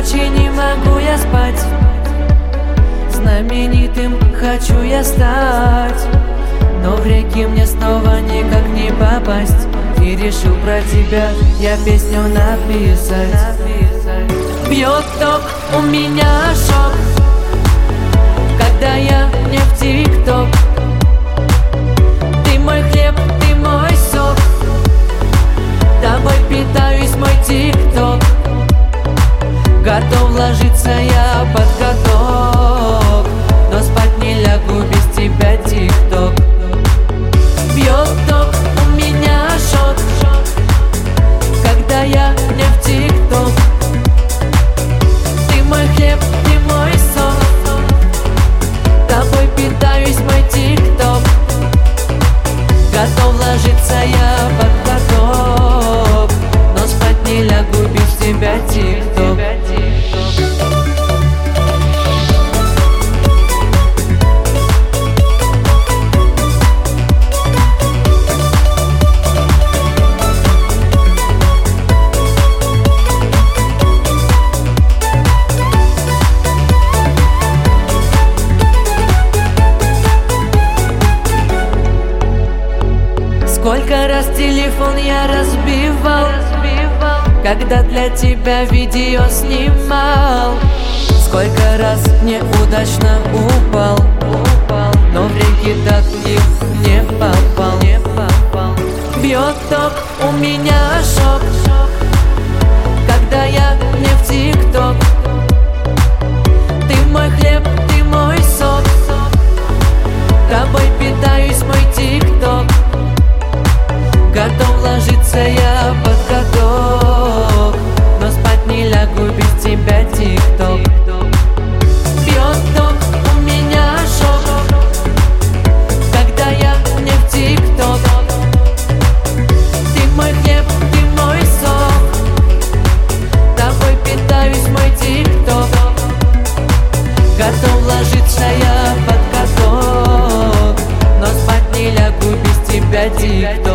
ночи не могу я спать. Знаменитым хочу я стать, но в реки мне снова никак не попасть. И решил про тебя я песню написать. Бьет ток, у меня шок, когда я не в ТикТок. Ты мой хлеб, ты мой сок, тобой питаюсь, мой ТикТок. Готов ложиться я под каток, но спать не лягу без тебя, ТикТок. Бьет ток, у меня шок, когда я не в ТикТок. Ты мой хлеб, ты мой сок, тобой питаюсь, мой ТикТок. Готов ложиться я под каток, но спать не лягу без тебя, ТикТок. Сколько раз телефон я разбивал, когда для тебя видео снимал. Сколько раз неудачно упал, но в реки так и не попал. Бьет ток, у меня шок, когда я не в ТикТок. Ты мой хлеб, ты мой сок, тобой питаюсь, мой ТикТок. Готов ложиться я под каток, но спать не лягу без тебя, ТикТок. Бьет ток, у меня шок, когда я не в ТикТок. Ты мой хлеб, ты мой сок, тобой питаюсь, мой ТикТок. Готов ложиться я под каток, но спать не лягу без тебя, ТикТок.